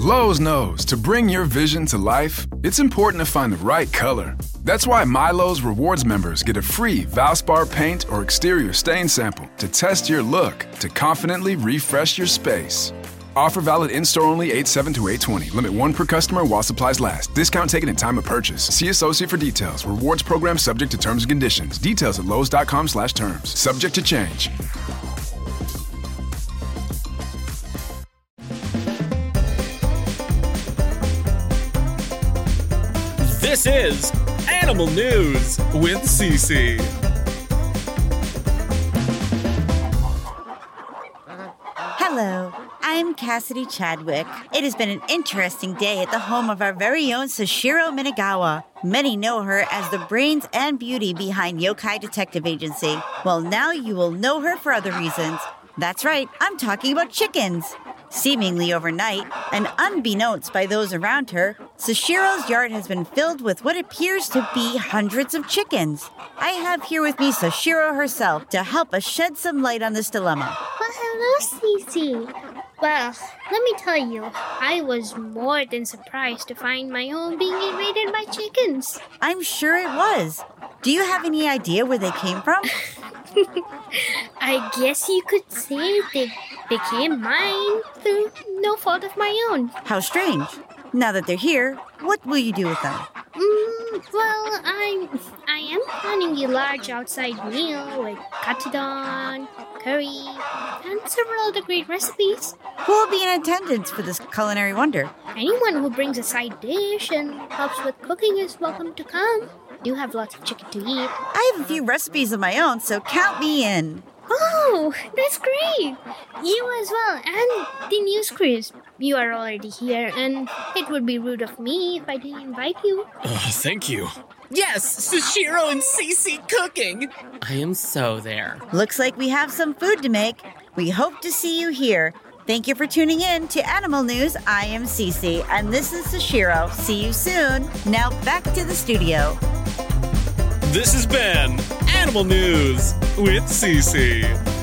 Lowe's knows to bring your vision to life, it's important to find the right color. That's why MyLowe's Rewards members get a free Valspar paint or exterior stain sample to test your look to confidently refresh your space. Offer valid in-store only 8/7 to 8/20. Limit 1 per customer while supplies last. Discount taken in time of purchase. See associate for details. Rewards program subject to terms and conditions. Details at lowes.com/terms. Subject to change. This is Animal News with Cece. Hello, I'm Cassidy Chadwick. It has been an interesting day at the home of our very own Sashiro Minagawa. Many know her as the brains and beauty behind Yokai Detective Agency. Well, now you will know her for other reasons. That's right, I'm talking about chickens. Seemingly overnight, and unbeknownst by those around her, Sashiro's yard has been filled with what appears to be hundreds of chickens. I have here with me Sashiro herself to help us shed some light on this dilemma. Well, hello, Cece. Well, let me tell you, I was more than surprised to find my home being invaded by chickens. I'm sure it was. Do you have any idea where they came from? I guess you could say they became mine through no fault of my own. How strange. Now that they're here, what will you do with them? Well, I am planning a large outside meal with katsudon, curry, and several other great recipes. Who will be in attendance for this culinary wonder? Anyone who brings a side dish and helps with cooking is welcome to come. Do have lots of chicken to eat. I have a few recipes of my own, so count me in. Oh, that's great! You as well, and the news crews. You are already here, and it would be rude of me if I didn't invite you. Thank you. Yes, Sashiro and Cece cooking. I am so there. Looks like we have some food to make. We hope to see you here. Thank you for tuning in to Animal News. I am Cece, and this is Sashiro. See you soon. Now back to the studio. This has been Animal News with Cece.